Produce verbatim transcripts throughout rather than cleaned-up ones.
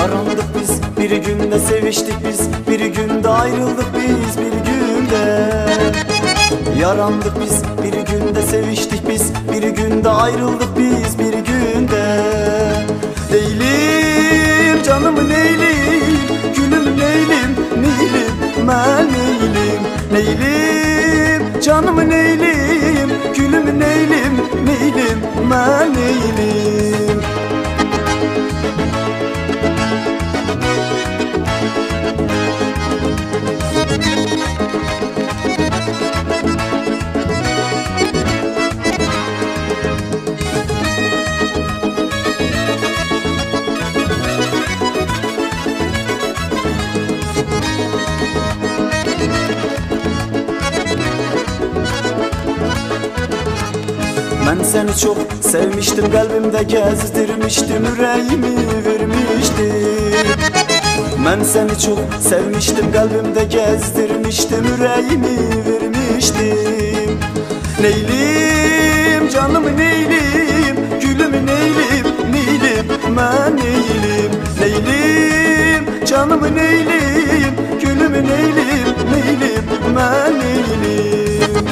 Yarandık biz, bir günde seviştik biz, bir günde ayrıldık biz, bir günde. Yarandık biz, bir günde seviştik biz, bir günde ayrıldık biz, bir günde. Leylim canım neylim, gülüm neylim, neylim ben neylim. Leylim canım neylim, gülüm neylim, neylim ben neylim. Ben seni çok sevmiştim, kalbimde gezdirmiştim, yüreğimi vermiştim. Ben seni çok sevmiştim, kalbimde gezdirmiştim, yüreğimi vermiştim. Neylim canım neylim, gülüm neylim, neylim ben neylim. Neylim canım neylim, gülüm neylim, neylim ben neylim.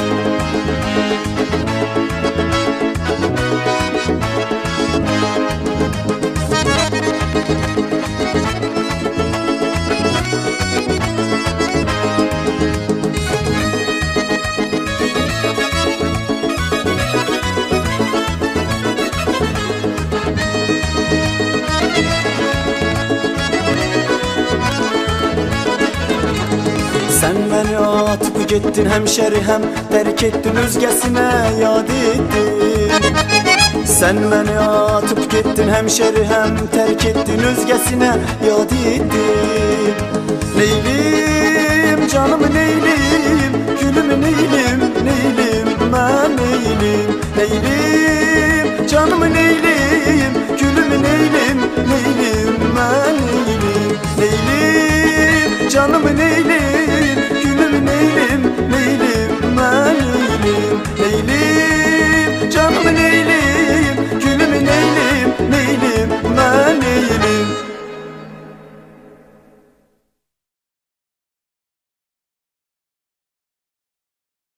Sen beni atıp gittin hemşeri, hem terk ettin özgesine yad ettin. Sen beni atıp gittin hemşeri, hem terk ettin özgesine yad ettin. Neylim canım neylim, gülüm neylim, neylim ben neylim. Neylim canım neylim,